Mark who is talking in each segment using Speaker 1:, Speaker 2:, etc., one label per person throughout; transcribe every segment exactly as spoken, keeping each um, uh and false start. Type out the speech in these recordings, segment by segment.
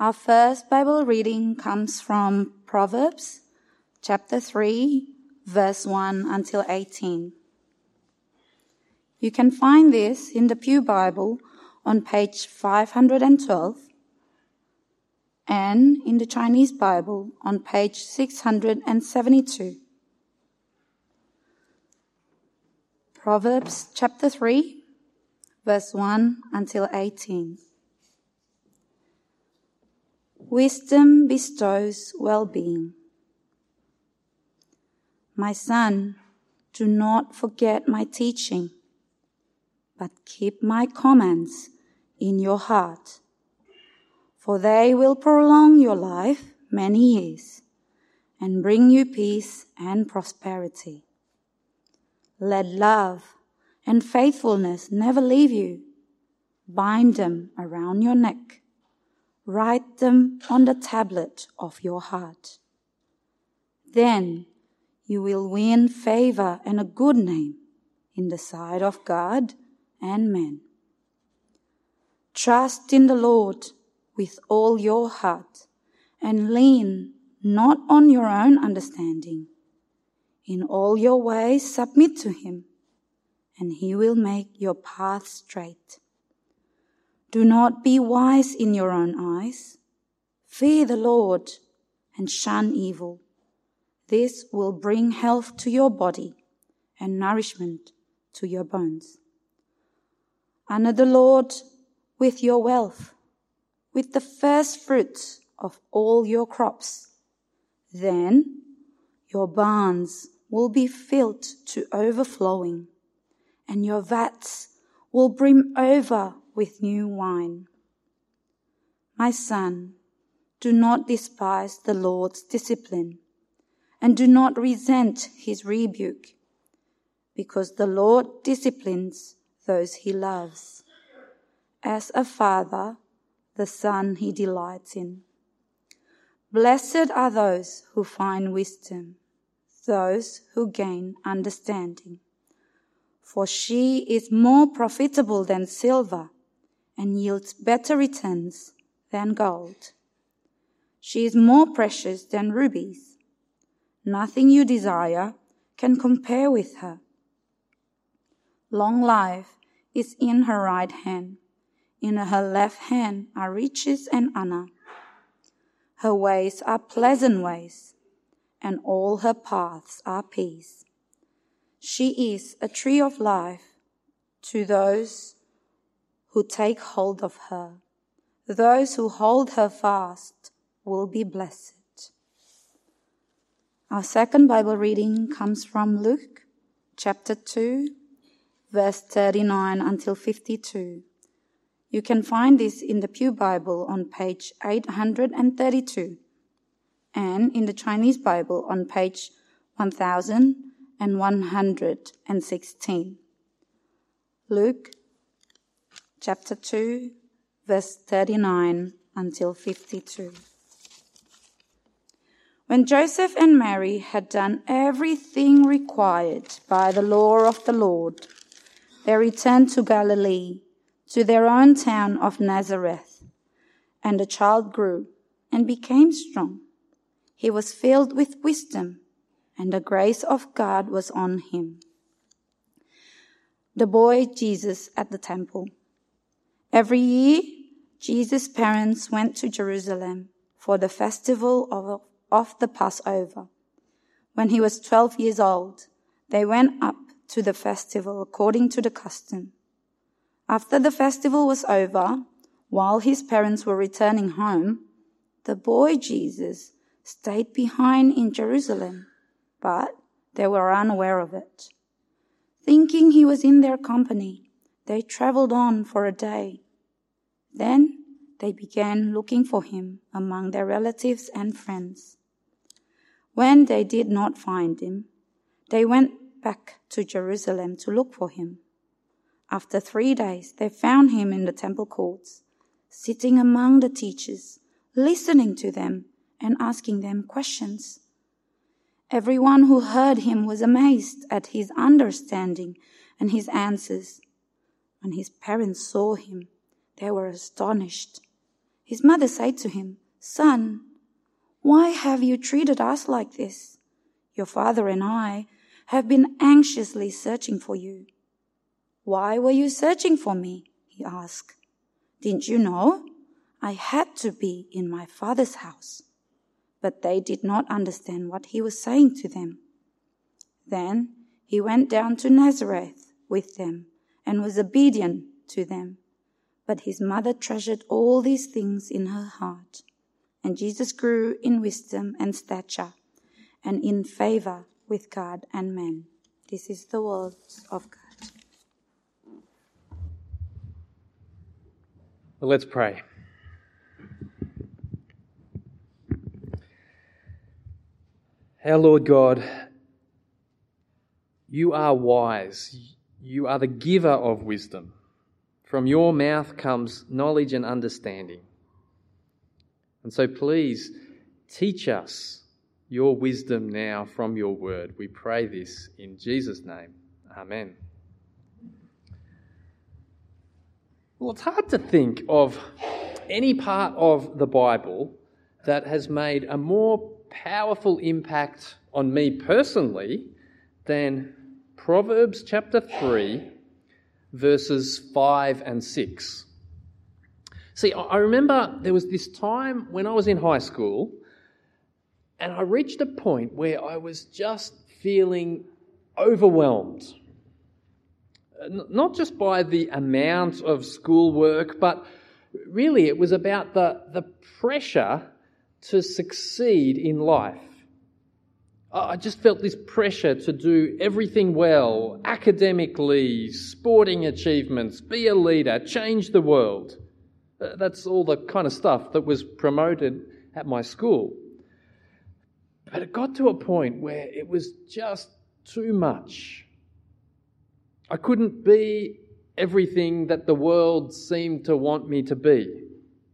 Speaker 1: Our first Bible reading comes from Proverbs chapter three, verse one until eighteen. You can find this in the Pew Bible on page five hundred twelve and in the Chinese Bible on page six hundred seventy-two. Proverbs chapter three, verse one until eighteen. Wisdom bestows well-being. My son, do not forget my teaching, but keep my commands in your heart, for they will prolong your life many years and bring you peace and prosperity. Let love and faithfulness never leave you. Bind them around your neck. Write them on the tablet of your heart. Then you will win favor and a good name in the sight of God and men. Trust in the Lord with all your heart and lean not on your own understanding. In all your ways submit to him, and he will make your path straight. Do not be wise in your own eyes. Fear the Lord and shun evil. This will bring health to your body and nourishment to your bones. Honor the Lord with your wealth, with the first fruits of all your crops. Then your barns will be filled to overflowing, and your vats will brim over with new wine. My son, do not despise the Lord's discipline, and do not resent his rebuke, because the Lord disciplines those he loves. As a father, the son he delights in. Blessed are those who find wisdom, those who gain understanding. For she is more profitable than silver and yields better returns than gold. She is more precious than rubies. Nothing you desire can compare with her. Long life is in her right hand. In her left hand are riches and honor. Her ways are pleasant ways, and all her paths are peace. She is a tree of life to those who take hold of her. Those who hold her fast will be blessed. Our second Bible reading comes from Luke chapter two, verse thirty-nine until fifty-two. You can find this in the Pew Bible on page eight hundred thirty-two and in the Chinese Bible on page one thousand one hundred sixteen. Luke chapter two, verse thirty-nine until fifty-two. When Joseph and Mary had done everything required by the law of the Lord, they returned to Galilee, to their own town of Nazareth. And the child grew and became strong. He was filled with wisdom, and the grace of God was on him. The boy Jesus at the temple. Every year, Jesus' parents went to Jerusalem for the festival of, of the Passover. When he was twelve years old, they went up to the festival according to the custom. After the festival was over, while his parents were returning home, the boy Jesus stayed behind in Jerusalem, but they were unaware of it. Thinking he was in their company, they traveled on for a day. Then they began looking for him among their relatives and friends. When they did not find him, they went back to Jerusalem to look for him. After three days, they found him in the temple courts, sitting among the teachers, listening to them and asking them questions. Everyone who heard him was amazed at his understanding and his answers. When his parents saw him, they were astonished. His mother said to him, "Son, why have you treated us like this? Your father and I have been anxiously searching for you." "Why were you searching for me?" he asked. "Didn't you know? I had to be in my father's house." But they did not understand what he was saying to them. Then he went down to Nazareth with them and was obedient to them. But his mother treasured all these things in her heart. And Jesus grew in wisdom and stature and in favor with God and men. This is the word of God.
Speaker 2: Well, let's pray. Our Lord God, you are wise. You are the giver of wisdom. From your mouth comes knowledge and understanding. And so please teach us your wisdom now from your word. We pray this in Jesus' name. Amen. Well, it's hard to think of any part of the Bible that has made a more powerful impact on me personally than Proverbs chapter three, verses five and six. See, I remember there was this time when I was in high school and I reached a point where I was just feeling overwhelmed. Not just by the amount of schoolwork, but really it was about the, the pressure to succeed in life. I just felt this pressure to do everything well, academically, sporting achievements, be a leader, change the world. That's all the kind of stuff that was promoted at my school. But it got to a point where it was just too much. I couldn't be everything that the world seemed to want me to be.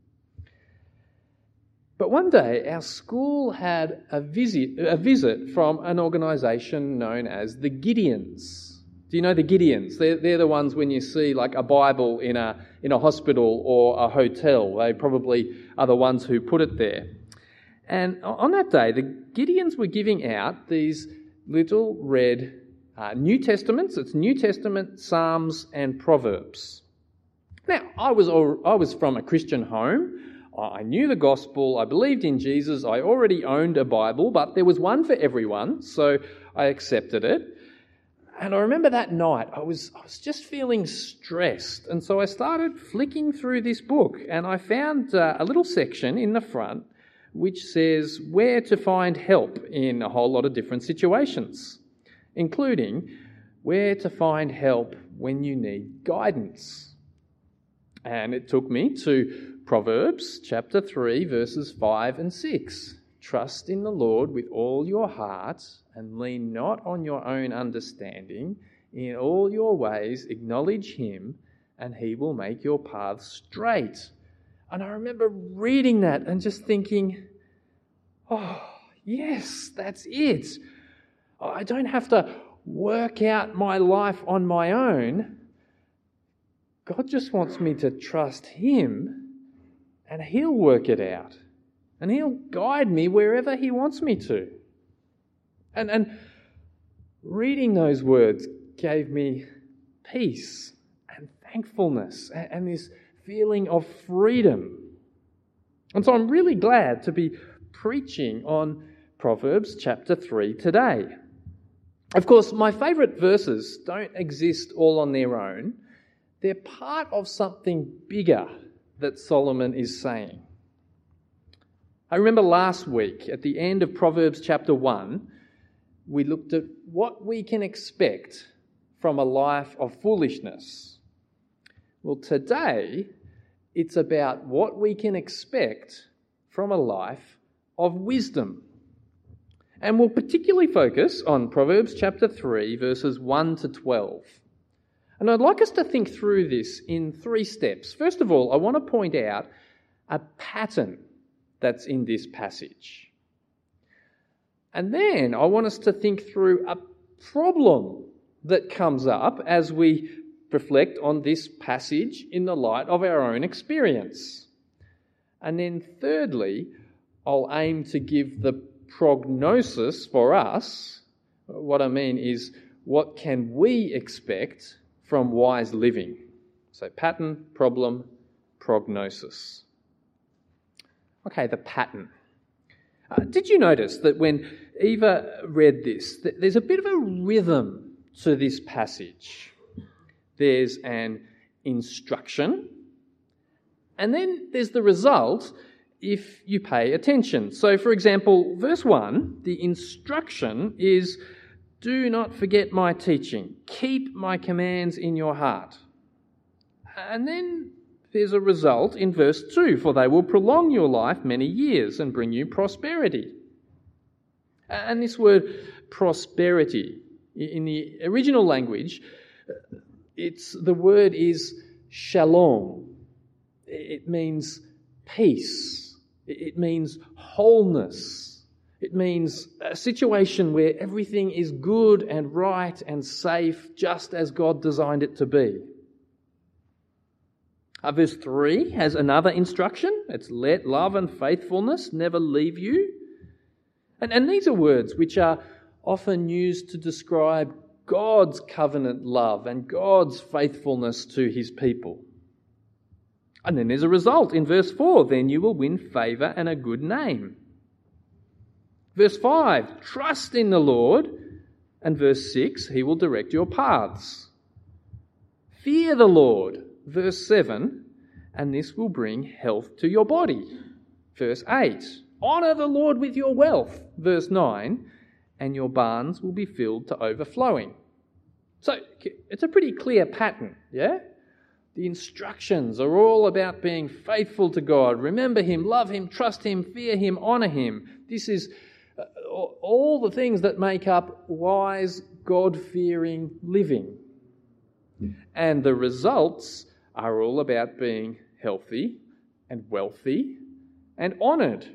Speaker 2: But one day, our school had a visit, a visit from an organisation known as the Gideons. Do you know the Gideons? They're, they're the ones when you see like a Bible in a in a hospital or a hotel. They probably are the ones who put it there. And on that day, the Gideons were giving out these little red uh, New Testaments. It's New Testament, Psalms, and Proverbs. Now, I was all, I was from a Christian home. I knew the gospel, I believed in Jesus, I already owned a Bible, but there was one for everyone, so I accepted it. And I remember that night, I was I was just feeling stressed, and so I started flicking through this book, and I found uh, a little section in the front which says where to find help in a whole lot of different situations, including where to find help when you need guidance. And it took me to Proverbs chapter three, verses five and six. Trust in the Lord with all your heart and lean not on your own understanding. In all your ways acknowledge him and he will make your paths straight. And I remember reading that and just thinking, oh, yes, that's it. I don't have to work out my life on my own. God just wants me to trust him. And he'll work it out. And he'll guide me wherever he wants me to. And, and reading those words gave me peace and thankfulness and, and this feeling of freedom. And so I'm really glad to be preaching on Proverbs chapter three today. Of course, my favourite verses don't exist all on their own. They're part of something bigger that Solomon is saying. I remember last week at the end of Proverbs chapter one, we looked at what we can expect from a life of foolishness. Well, today it's about what we can expect from a life of wisdom. And we'll particularly focus on Proverbs chapter three, verses one to twelve. And I'd like us to think through this in three steps. First of all, I want to point out a pattern that's in this passage. And then I want us to think through a problem that comes up as we reflect on this passage in the light of our own experience. And then thirdly, I'll aim to give the prognosis for us. What I mean is, what can we expect from wise living? So pattern, problem, prognosis. Okay, the pattern. Uh, did you notice that when Eva read this, that there's a bit of a rhythm to this passage? There's an instruction, and then there's the result if you pay attention. So, for example, verse one, the instruction is, do not forget my teaching. Keep my commands in your heart. And then there's a result in verse two, for they will prolong your life many years and bring you prosperity. And this word prosperity, in the original language, it's the word is shalom. It means peace. It means wholeness. It means a situation where everything is good and right and safe, just as God designed it to be. Uh, verse three has another instruction. It's let love and faithfulness never leave you. And, and these are words which are often used to describe God's covenant love and God's faithfulness to his people. And then there's a result in verse four. Then you will win favour and a good name. Verse five, trust in the Lord. And verse six, he will direct your paths. Fear the Lord. Verse seven, and this will bring health to your body. Verse eight, honour the Lord with your wealth. Verse nine, and your barns will be filled to overflowing. So it's a pretty clear pattern, yeah? The instructions are all about being faithful to God. Remember him, love him, trust him, fear him, honour him. This is all the things that make up wise, God-fearing living. And the results are all about being healthy and wealthy and honoured.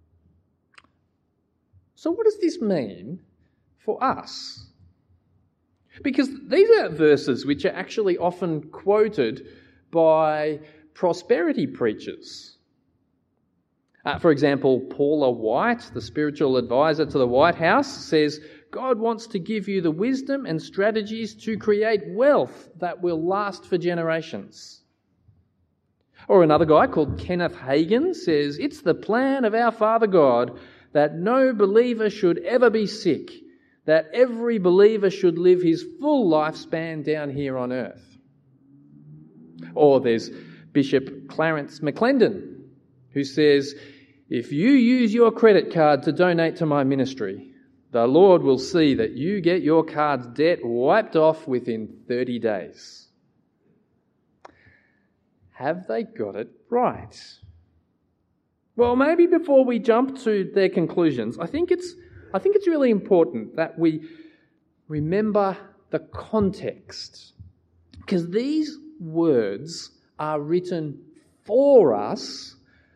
Speaker 2: So what does this mean for us? Because these are verses which are actually often quoted by prosperity preachers. Uh, for example, Paula White, the spiritual advisor to the White House, says, God wants to give you the wisdom and strategies to create wealth that will last for generations. Or another guy called Kenneth Hagin says, it's the plan of our Father God that no believer should ever be sick, that every believer should live his full lifespan down here on earth. Or there's Bishop Clarence McClendon, who says, if you use your credit card to donate to my ministry, the Lord will see that you get your card's debt wiped off within thirty days. Have they got it right? Well, maybe before we jump to their conclusions, I think it's I think it's really important that we remember the context, because these words are written for us,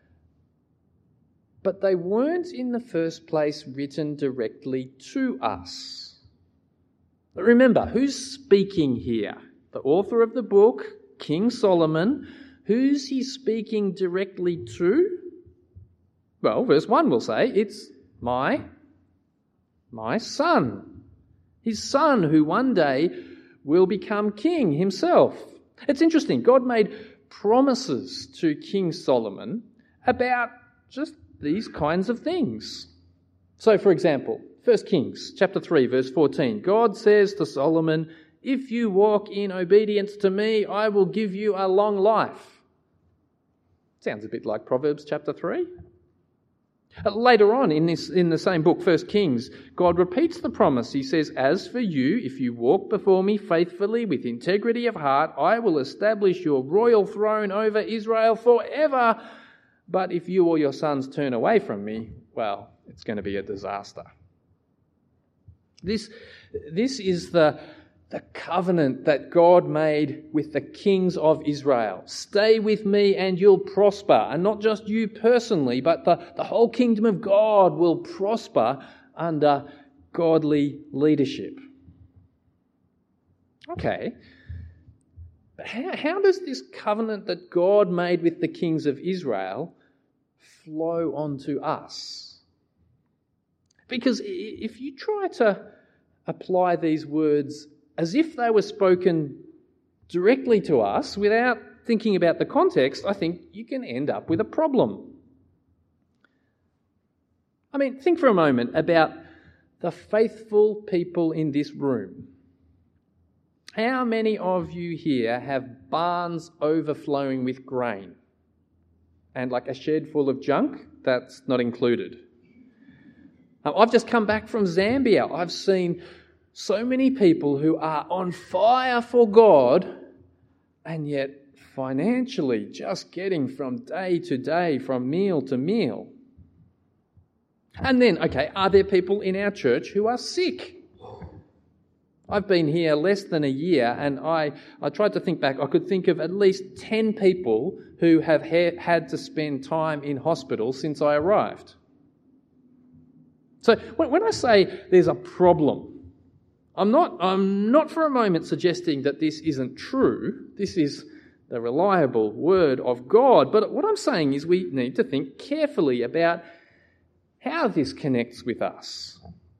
Speaker 2: but they weren't in the first place written directly to us. But remember, who's speaking here? The author of the book, King Solomon. Who's he speaking directly to? Well, verse one will say, it's my, my son. His son who one day will become king himself. It's interesting, God made promises to King Solomon about just these kinds of things. So, for example, First Kings chapter three, verse fourteen, God says to Solomon, if you walk in obedience to me, I will give you a long life. Sounds a bit like Proverbs chapter three. Later on in this in the same book, First Kings, God repeats the promise. He says, as for you, if you walk before me faithfully with integrity of heart, I will establish your royal throne over Israel forever. But if you or your sons turn away from me, well, it's going to be a disaster. This, this is the, the covenant that God made with the kings of Israel. Stay with me and you'll prosper. And not just you personally, but the, the whole kingdom of God will prosper under godly leadership. Okay. But how, how does this covenant that God made with the kings of Israel flow onto us. Because if you try to apply these words as if they were spoken directly to us without thinking about the context, I think you can end up with a problem. I mean, think for a moment about the faithful people in this room. How many of you here have barns overflowing with grain? And like a shed full of junk? That's not included. Now, I've just come back from Zambia. I've seen so many people who are on fire for God and yet financially just getting from day to day, from meal to meal. And then, okay, are there people in our church who are sick? I've been here less than a year and I, I tried to think back. I could think of at least ten people who have ha- had to spend time in hospital since I arrived. So when, when I say there's a problem, I'm not, I'm not for a moment suggesting that this isn't true. This is the reliable word of God. But what I'm saying is we need to think carefully about how this connects with us.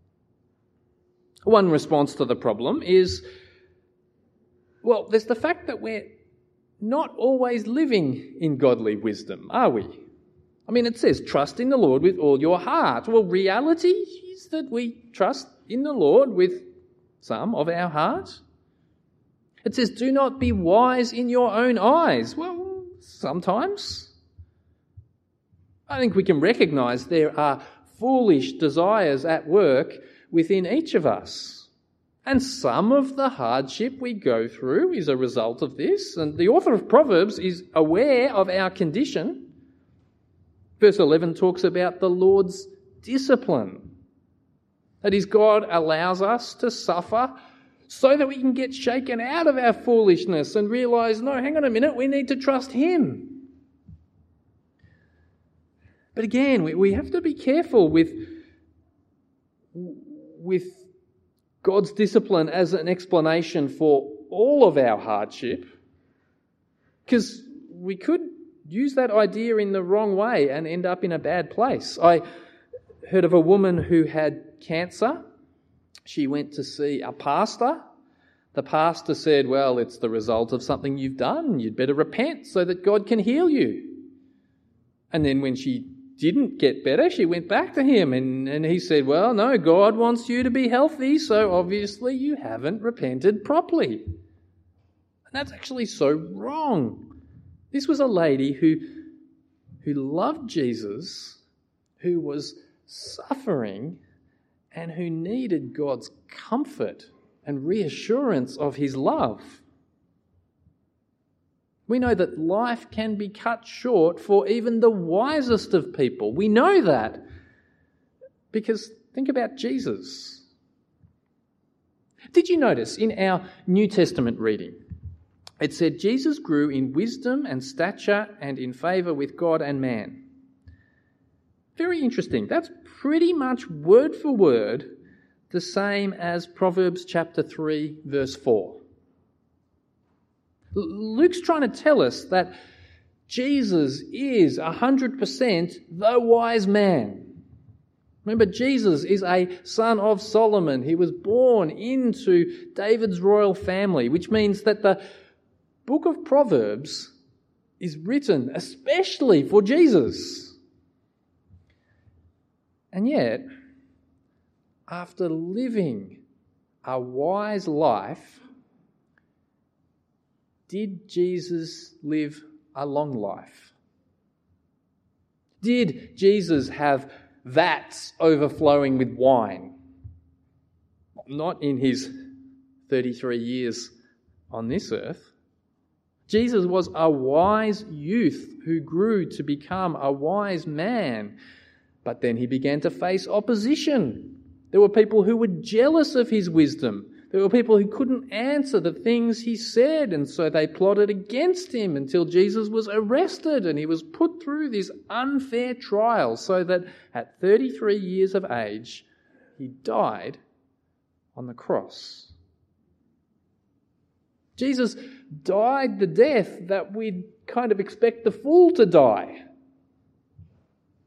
Speaker 2: One response to the problem is, well, there's the fact that we're not always living in godly wisdom, are we? I mean, it says, trust in the Lord with all your heart. Well, reality is that we trust in the Lord with some of our heart. It says, do not be wise in your own eyes. Well, sometimes. I think we can recognise there are foolish desires at work within each of us. And some of the hardship we go through is a result of this. And the author of Proverbs is aware of our condition. Verse eleven talks about the Lord's discipline. That is, God allows us to suffer so that we can get shaken out of our foolishness and realise, no, hang on a minute, we need to trust Him. But again, we, we have to be careful with, with God's discipline as an explanation for all of our hardship, because we could use that idea in the wrong way and end up in a bad place. I heard of a woman who had cancer. She went to see a pastor. The pastor said, well, it's the result of something you've done. You'd better repent so that God can heal you. And then when she didn't get better, she went back to him and, and he said, well, no, God wants you to be healthy, so obviously you haven't repented properly. And that's actually so wrong. This was a lady who, who loved Jesus, who was suffering, and who needed God's comfort and reassurance of His love. We know that life can be cut short for even the wisest of people. We know that because think about Jesus. Did you notice in our New Testament reading, it said Jesus grew in wisdom and stature and in favour with God and man. Very interesting. That's pretty much word for word the same as Proverbs chapter three, verse four. Luke's trying to tell us that Jesus is one hundred percent the wise man. Remember, Jesus is a son of Solomon. He was born into David's royal family, which means that the book of Proverbs is written especially for Jesus. And yet, after living a wise life, did Jesus live a long life? Did Jesus have vats overflowing with wine? Not in his thirty-three years on this earth. Jesus was a wise youth who grew to become a wise man, but then he began to face opposition. There were people who were jealous of his wisdom. There were people who couldn't answer the things he said, and so they plotted against him until Jesus was arrested and he was put through this unfair trial so that at thirty-three years of age, he died on the cross. Jesus died the death that we'd kind of expect the fool to die.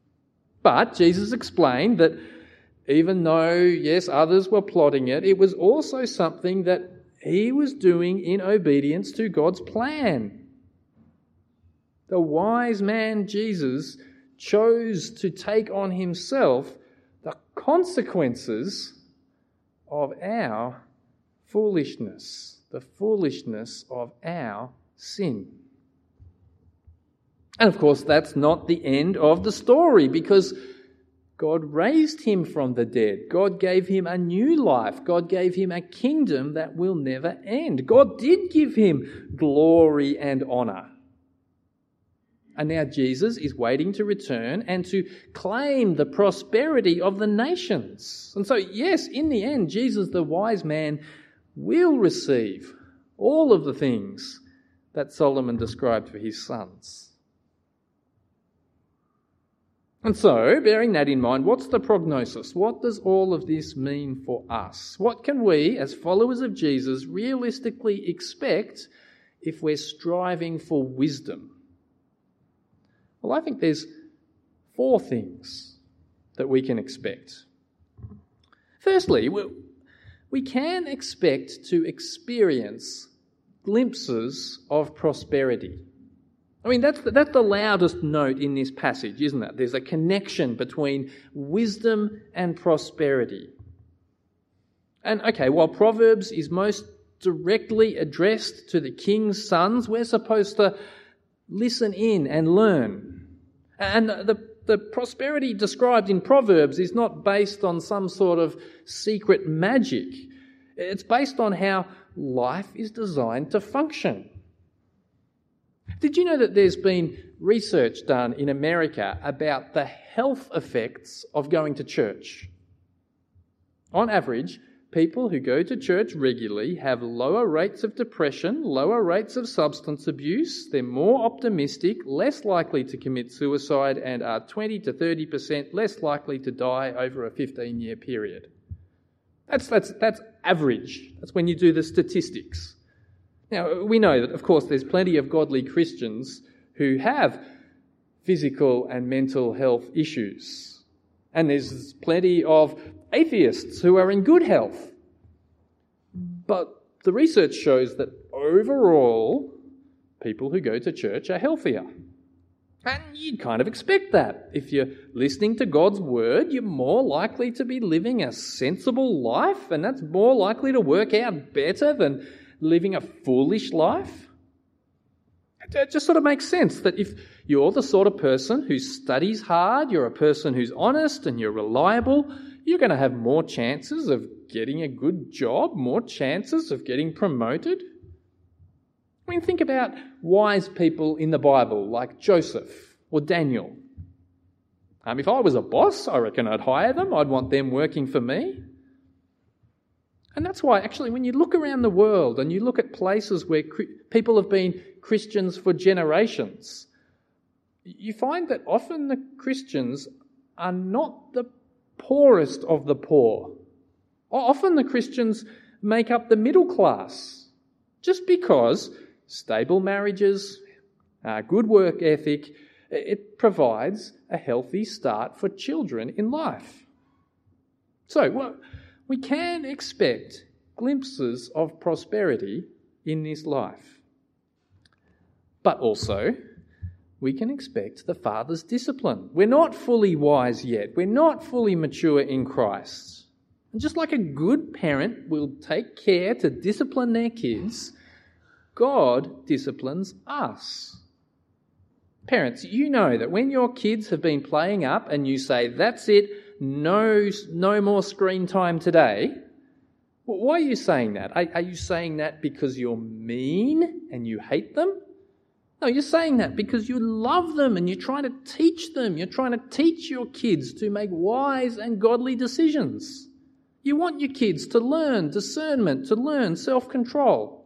Speaker 2: But Jesus explained that even though, yes, others were plotting it, it was also something that he was doing in obedience to God's plan. The wise man Jesus chose to take on himself the consequences of our foolishness, the foolishness of our sin. And of course, that's not the end of the story, because God raised him from the dead. God gave him a new life. God gave him a kingdom that will never end. God did give him glory and honour. And now Jesus is waiting to return and to claim the prosperity of the nations. And so, yes, in the end, Jesus, the wise man, will receive all of the things that Solomon described for his sons. And so, bearing that in mind, what's the prognosis? What does all of this mean for us? What can we, as followers of Jesus, realistically expect if we're striving for wisdom? Well, I think there's four things that we can expect. Firstly, we can expect to experience glimpses of prosperity. I mean, that's the, that's the loudest note in this passage, isn't it? There's a connection between wisdom and prosperity. And okay, while Proverbs is most directly addressed to the king's sons, we're supposed to listen in and learn. And the, the prosperity described in Proverbs is not based on some sort of secret magic. It's based on how life is designed to function. Did you know that there's been research done in America about the health effects of going to church? On average, people who go to church regularly have lower rates of depression, lower rates of substance abuse, they're more optimistic, less likely to commit suicide, and are twenty to thirty percent less likely to die over a fifteen-year period. That's, that's, that's average. That's when you do the statistics. Now, we know that, of course, there's plenty of godly Christians who have physical and mental health issues. And there's plenty of atheists who are in good health. But the research shows that overall, people who go to church are healthier. And you'd kind of expect that. If you're listening to God's word, you're more likely to be living a sensible life, and that's more likely to work out better than living a foolish life. It just sort of makes sense that if you're the sort of person who studies hard, you're a person who's honest and you're reliable, you're going to have more chances of getting a good job, more chances of getting promoted. I mean, think about wise people in the Bible like Joseph or Daniel. Um, if I was a boss, I reckon I'd hire them. I'd want them working for me. And that's why, actually, when you look around the world and you look at places where people have been Christians for generations, you find that often the Christians are not the poorest of the poor. Often the Christians make up the middle class just because stable marriages, uh, good work ethic, it provides a healthy start for children in life. So, well, we can expect glimpses of prosperity in this life. But also, we can expect the Father's discipline. We're not fully wise yet. We're not fully mature in Christ. And just like a good parent will take care to discipline their kids, God disciplines us. Parents, you know that when your kids have been playing up and you say, that's it, no, no more screen time today, well, why are you saying that? Are, are you saying that because you're mean and you hate them? No, you're saying that because you love them and you're trying to teach them. You're trying to teach your kids to make wise and godly decisions. You want your kids to learn discernment, to learn self-control.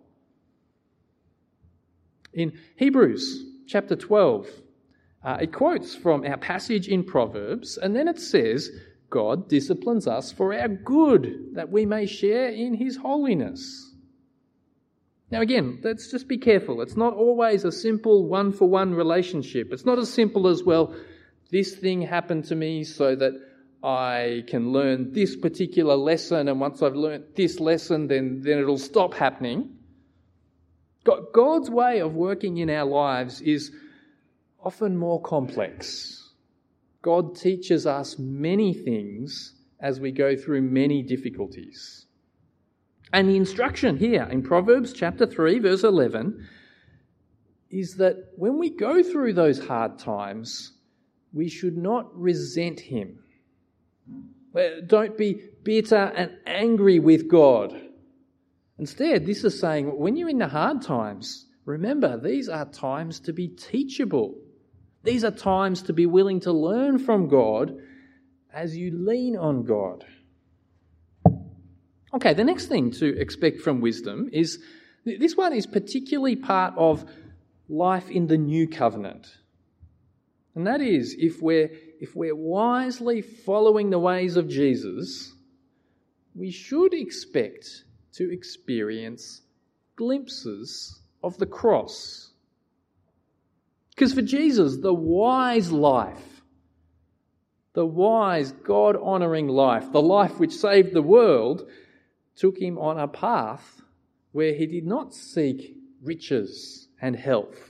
Speaker 2: In Hebrews chapter twelve, uh, it quotes from our passage in Proverbs, and then it says, God disciplines us for our good, that we may share in his holiness. Now again, let's just be careful. It's not always a simple one-for-one relationship. It's not as simple as, well, this thing happened to me so that I can learn this particular lesson, and once I've learned this lesson, then, then it'll stop happening. God's way of working in our lives is often more complex. God teaches us many things as we go through many difficulties. And the instruction here in Proverbs chapter three, verse eleven, is that when we go through those hard times, we should not resent him. Don't be bitter and angry with God. Instead, this is saying when you're in the hard times, remember, these are times to be teachable. These are times to be willing to learn from God as you lean on God. Okay, the next thing to expect from wisdom is, this one is particularly part of life in the new covenant. And that is, if we're, if we're wisely following the ways of Jesus, we should expect to experience glimpses of the cross. Because for Jesus, the wise life, the wise, God-honouring life, the life which saved the world, took him on a path where he did not seek riches and health.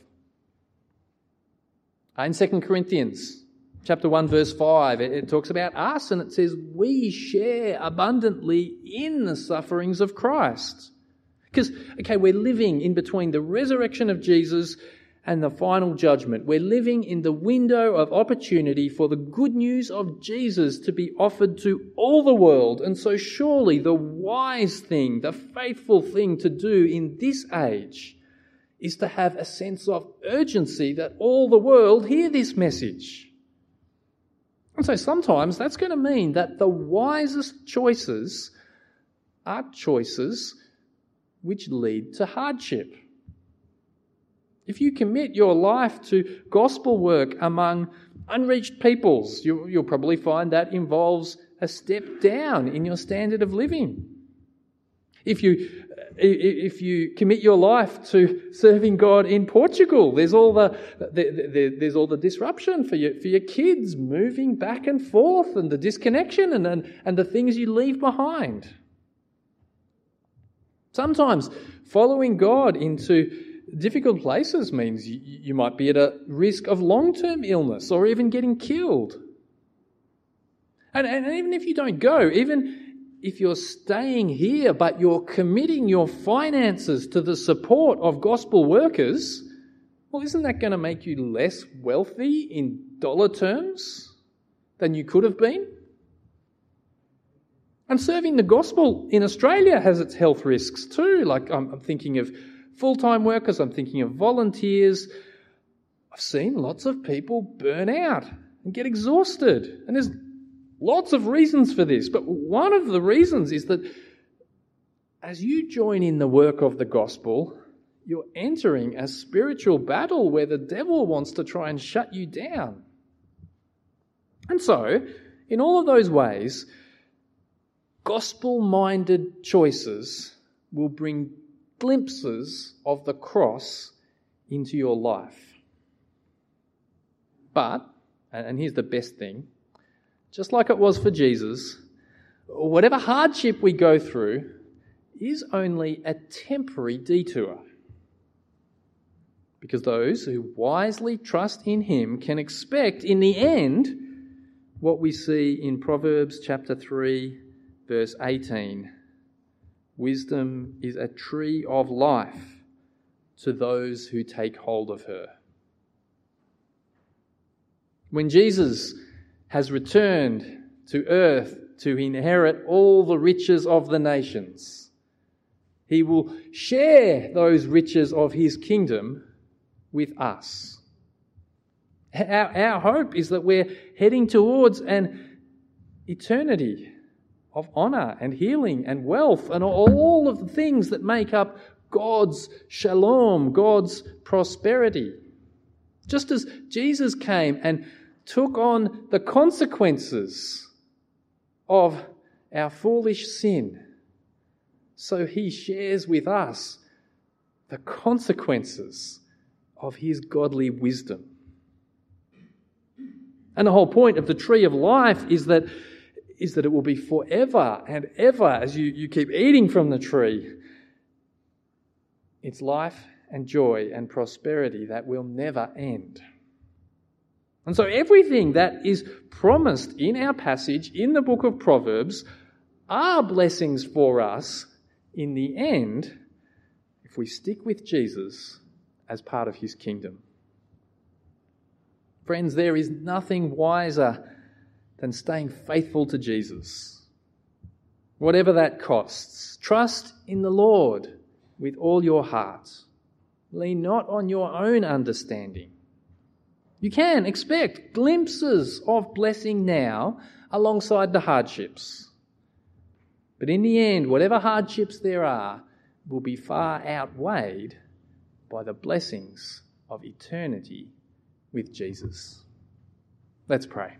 Speaker 2: In Second Corinthians chapter one, verse five, it, it talks about us, and it says, we share abundantly in the sufferings of Christ. Because, okay, we're living in between the resurrection of Jesus and the final judgment. We're living in the window of opportunity for the good news of Jesus to be offered to all the world. And so surely the wise thing, the faithful thing to do in this age is to have a sense of urgency that all the world hear this message. And so sometimes that's going to mean that the wisest choices are choices which lead to hardship. If you commit your life to gospel work among unreached peoples, you, you'll probably find that involves a step down in your standard of living. If you if you commit your life to serving God in Portugal, there's all the, the, the there's all the disruption for your for your kids moving back and forth, and the disconnection and and, and the things you leave behind. Sometimes following God into difficult places means you, you might be at a risk of long-term illness or even getting killed. And, and even if you don't go, even if you're staying here but you're committing your finances to the support of gospel workers, well, isn't that going to make you less wealthy in dollar terms than you could have been? And serving the gospel in Australia has its health risks too. Like I'm, I'm thinking of full-time workers, I'm thinking of volunteers. I've seen lots of people burn out and get exhausted. And there's lots of reasons for this. But one of the reasons is that as you join in the work of the gospel, you're entering a spiritual battle where the devil wants to try and shut you down. And so, in all of those ways, gospel-minded choices will bring glimpses of the cross into your life. But, and here's the best thing, just like it was for Jesus, whatever hardship we go through is only a temporary detour. Because those who wisely trust in him can expect in the end what we see in Proverbs chapter three, verse eighteen. Wisdom is a tree of life to those who take hold of her. When Jesus has returned to earth to inherit all the riches of the nations, he will share those riches of his kingdom with us. Our, our hope is that we're heading towards an eternity of honour and healing and wealth and all of the things that make up God's shalom, God's prosperity. Just as Jesus came and took on the consequences of our foolish sin, so he shares with us the consequences of his godly wisdom. And the whole point of the tree of life is that, is that it will be forever and ever as you, you keep eating from the tree. It's life and joy and prosperity that will never end. And so everything that is promised in our passage in the book of Proverbs are blessings for us in the end if we stick with Jesus as part of his kingdom. Friends, there is nothing wiser than staying faithful to Jesus, whatever that costs. Trust in the Lord with all your heart. Lean not on your own understanding. You can expect glimpses of blessing now alongside the hardships. But in the end, whatever hardships there are will be far outweighed by the blessings of eternity with Jesus. Let's pray.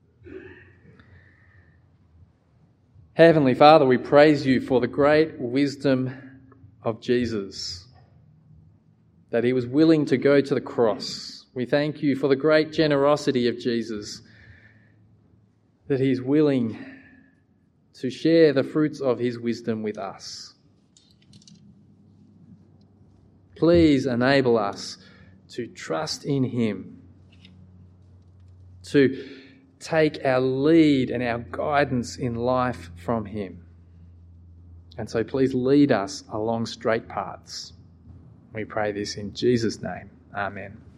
Speaker 2: Heavenly Father, we praise you for the great wisdom of Jesus, that he was willing to go to the cross. We thank you for the great generosity of Jesus, that he is willing to share the fruits of his wisdom with us. Please enable us to trust in him, to take our lead and our guidance in life from him. And so please lead us along straight paths. We pray this in Jesus' name. Amen.